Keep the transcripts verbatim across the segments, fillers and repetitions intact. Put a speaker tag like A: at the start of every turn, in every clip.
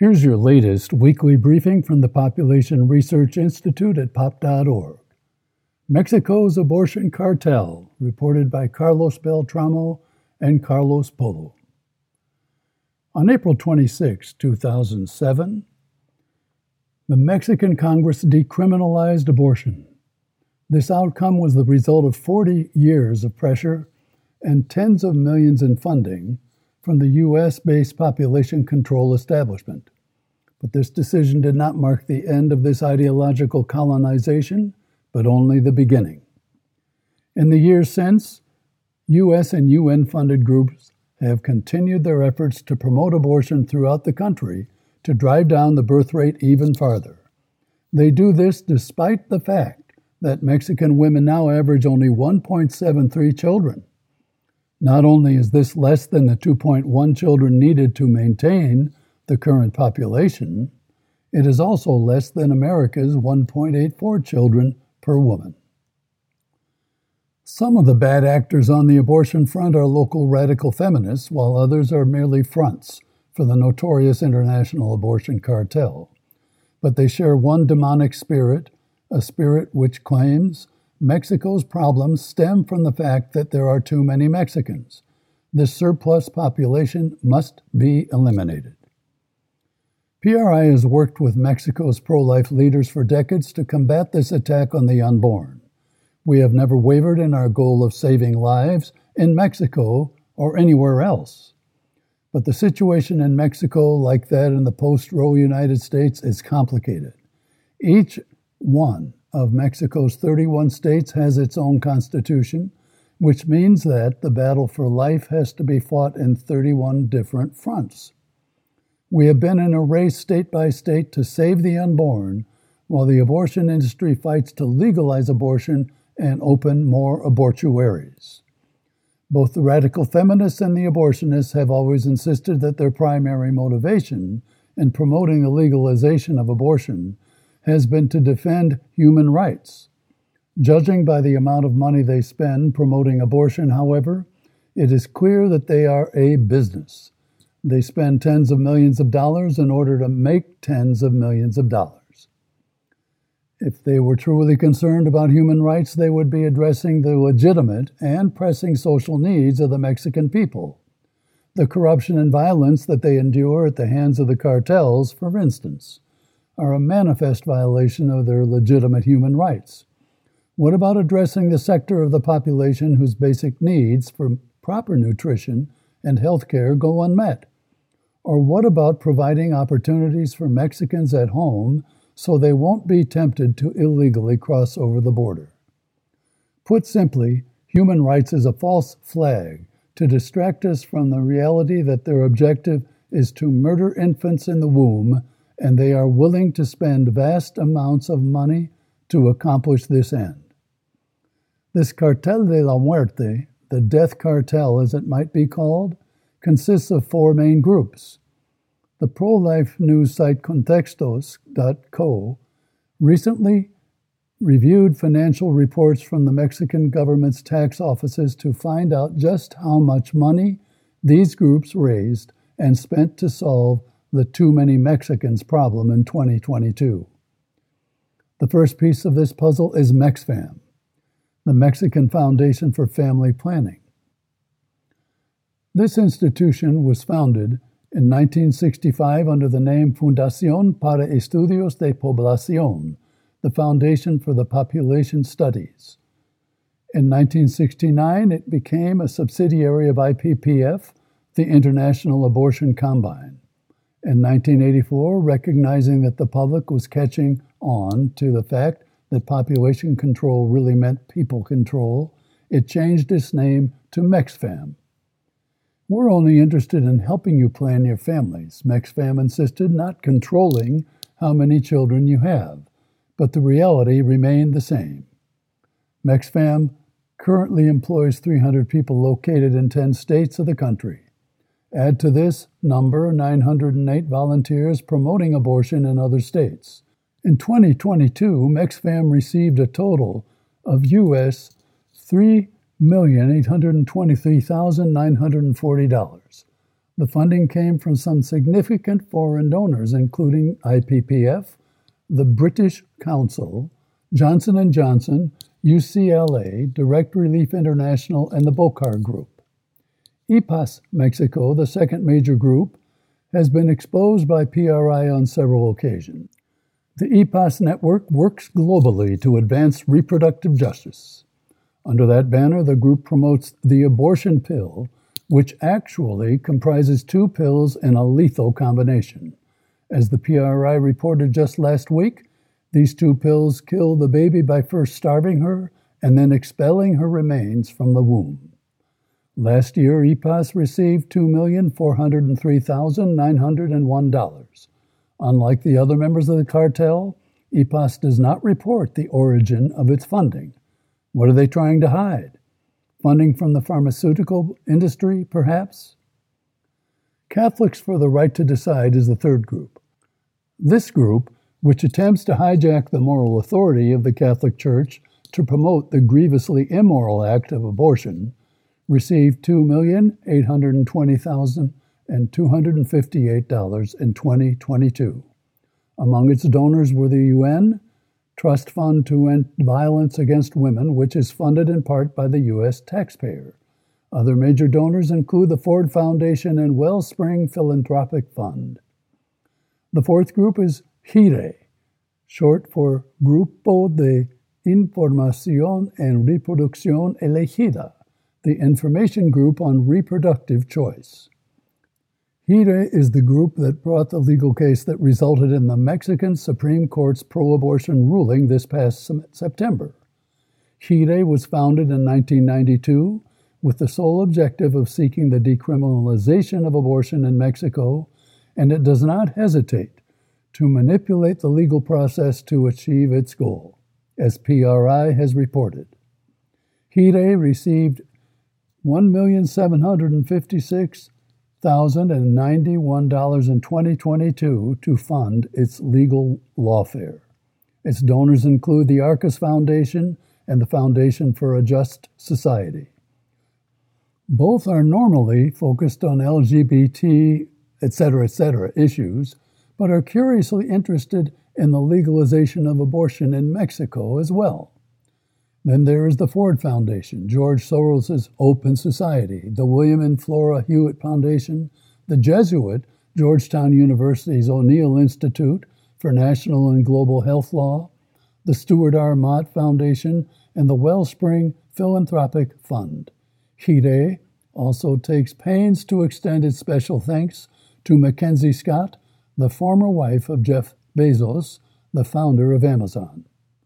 A: Here's your latest weekly briefing from the Population Research Institute at pop dot org. Mexico's abortion cartel, reported by Carlos Beltramo and Carlos Polo. On April twenty-sixth, two thousand seven, the Mexican Congress decriminalized abortion. This outcome was the result of forty years of pressure and tens of millions in funding from the U S-based population control establishment. But this decision did not mark the end of this ideological colonization, but only the beginning. In the years since, U S and U N-funded groups have continued their efforts to promote abortion throughout the country to drive down the birth rate even farther. They do this despite the fact that Mexican women now average only one point seven three children. Not only is this less than the two point one children needed to maintain the current population, it is also less than America's one point eight four children per woman. Some of the bad actors on the abortion front are local radical feminists, while others are merely fronts for the notorious international abortion cartel. But they share one demonic spirit, a spirit which claims Mexico's problems stem from the fact that there are too many Mexicans. This surplus population must be eliminated. P R I has worked with Mexico's pro-life leaders for decades to combat this attack on the unborn. We have never wavered in our goal of saving lives in Mexico or anywhere else. But the situation in Mexico, like that in the post-Roe United States, is complicated. Each one of Mexico's thirty-one states has its own constitution, which means that the battle for life has to be fought in thirty-one different fronts. We have been in a race state by state to save the unborn, while the abortion industry fights to legalize abortion and open more abortuaries. Both the radical feminists and the abortionists have always insisted that their primary motivation in promoting the legalization of abortion has been to defend human rights. Judging by the amount of money they spend promoting abortion, however, it is clear that they are a business. They spend tens of millions of dollars in order to make tens of millions of dollars. If they were truly concerned about human rights, they would be addressing the legitimate and pressing social needs of the Mexican people. The corruption and violence that they endure at the hands of the cartels, for instance, are a manifest violation of their legitimate human rights. What about addressing the sector of the population whose basic needs for proper nutrition and health care go unmet? Or what about providing opportunities for Mexicans at home so they won't be tempted to illegally cross over the border? Put simply, human rights is a false flag to distract us from the reality that their objective is to murder infants in the womb, and they are willing to spend vast amounts of money to accomplish this end. This cartel de la muerte, the death cartel as it might be called, consists of four main groups. The pro-life news site Contextos dot co recently reviewed financial reports from the Mexican government's tax offices to find out just how much money these groups raised and spent to solve the too many Mexicans problem in twenty twenty-two. The first piece of this puzzle is MexFam, the Mexican Foundation for Family Planning. This institution was founded in nineteen sixty-five under the name Fundación para Estudios de Población, the Foundation for the Population Studies. In nineteen sixty-nine, it became a subsidiary of I P P F, the International Abortion Combine. In nineteen eighty-four, recognizing that the public was catching on to the fact that population control really meant people control, it changed its name to MexFam. We're only interested in helping you plan your families, MexFam insisted, not controlling how many children you have, but the reality remained the same. MexFam currently employs three hundred people located in ten states of the country. Add to this number nine hundred eight volunteers promoting abortion in other states. In twenty twenty-two, MexFam received a total of U S three million eight hundred twenty-three thousand nine hundred forty dollars, The funding came from some significant foreign donors, including I P P F, the British Council, Johnson and Johnson, U C L A, Direct Relief International, and the BOCAR Group. I P A S Mexico, the second major group, has been exposed by P R I on several occasions. The I P A S network works globally to advance reproductive justice. Under that banner, the group promotes the abortion pill, which actually comprises two pills in a lethal combination. As the P R I reported just last week, these two pills kill the baby by first starving her and then expelling her remains from the womb. Last year, I P A S received two million four hundred three thousand nine hundred one dollars. Unlike the other members of the cartel, I P A S does not report the origin of its funding. What are they trying to hide? Funding from the pharmaceutical industry, perhaps? Catholics for the Right to Decide is the third group. This group, which attempts to hijack the moral authority of the Catholic Church to promote the grievously immoral act of abortion, received two million eight hundred twenty thousand two hundred fifty-eight dollars in twenty twenty-two. Among its donors were the U N Trust Fund to End Violence Against Women, which is funded in part by the U S taxpayer. Other major donors include the Ford Foundation and Wellspring Philanthropic Fund. The fourth group is GIRE, short for Grupo de Información en Reproducción Elegida, the Information Group on Reproductive Choice. GIRE is the group that brought the legal case that resulted in the Mexican Supreme Court's pro-abortion ruling this past September. GIRE was founded in nineteen ninety-two with the sole objective of seeking the decriminalization of abortion in Mexico, and it does not hesitate to manipulate the legal process to achieve its goal, as P R I has reported. GIRE received one million seven hundred fifty-six thousand ninety-one dollars in twenty twenty-two to fund its legal lawfare. Its donors include the Arcus Foundation and the Foundation for a Just Society. Both are normally focused on L G B T, et cetera, et cetera issues, but are curiously interested in the legalization of abortion in Mexico as well. Then there is the Ford Foundation, George Soros' Open Society, the William and Flora Hewitt Foundation, the Jesuit Georgetown University's O'Neill Institute for National and Global Health Law, the Stuart R. Mott Foundation, and the Wellspring Philanthropic Fund. GIRE also takes pains to extend its special thanks to Mackenzie Scott, the former wife of Jeff Bezos, the founder of Amazon.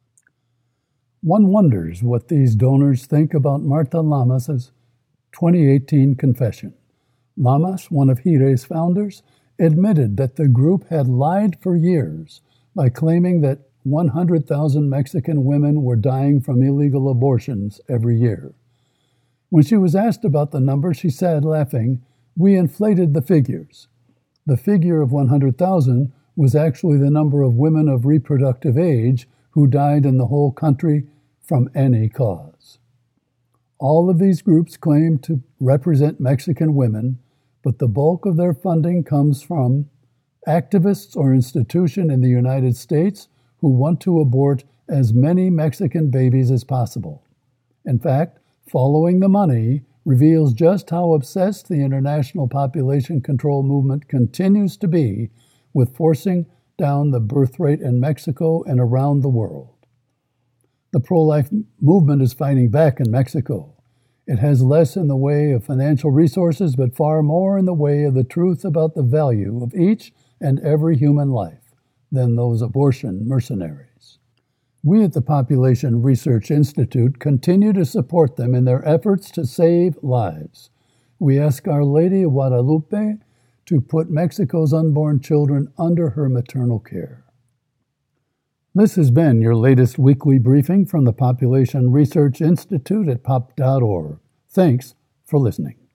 A: One wonders what these donors think about Marta Lamas' twenty eighteen confession. Lamas, one of GIRE's founders, admitted that the group had lied for years by claiming that one hundred thousand Mexican women were dying from illegal abortions every year. When she was asked about the number, she said, laughing, "We inflated the figures." The figure of one hundred thousand was actually the number of women of reproductive age who died in the whole country from any cause. All of these groups claim to represent Mexican women, but the bulk of their funding comes from activists or institutions in the United States who want to abort as many Mexican babies as possible. In fact, following the money reveals just how obsessed the international population control movement continues to be with forcing down the birth rate in Mexico and around the world. The pro-life movement is fighting back in Mexico. It has less in the way of financial resources, but far more in the way of the truth about the value of each and every human life than those abortion mercenaries. We at the Population Research Institute continue to support them in their efforts to save lives. We ask Our Lady of Guadalupe to put Mexico's unborn children under her maternal care. This has been your latest weekly briefing from the Population Research Institute at pop dot org. Thanks for listening.